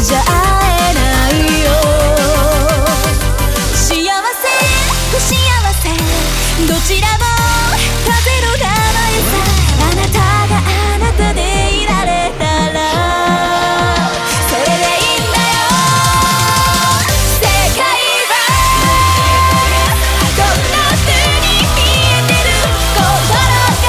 じゃ会えないよ。幸せ不幸せどちらも風の名前さ。あなたがあなたでいられたらそれでいいんだよ。世界はどんな風に見えてる心が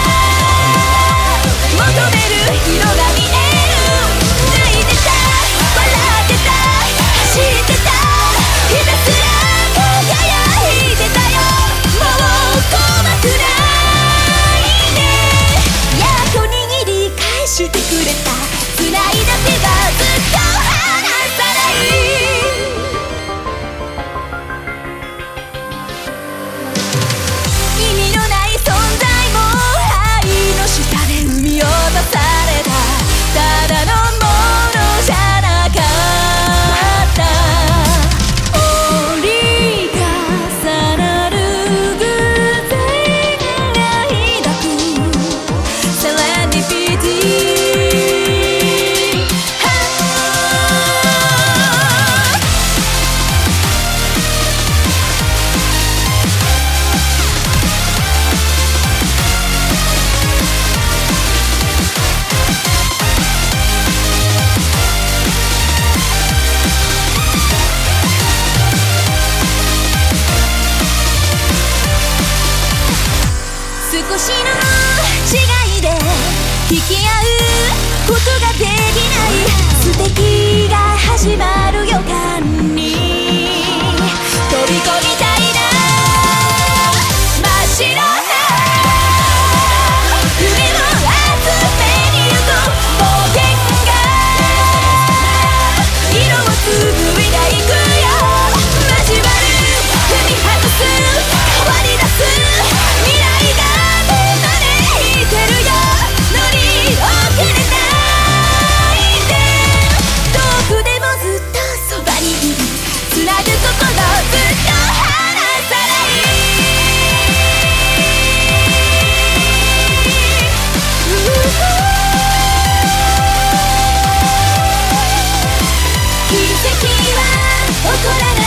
求める色が見える。泣いてた笑ってた走ってたひたすら輝いてたよ。もう怖くないね。やっと握り返してくれた。繋いだ手はずっと離さない。意味のない存在も愛の下で生み落とされた。ただのものじゃなかった。折り重なる偶然が抱くセレンディピティ。少しの違いで引き合うことができない素敵が始まる予感に飛び込みたいな。真っ白な海を集めに行く冒険が色を紡いでいくよ。交わる踏み外す変わり出す未来が奇跡は起こらない。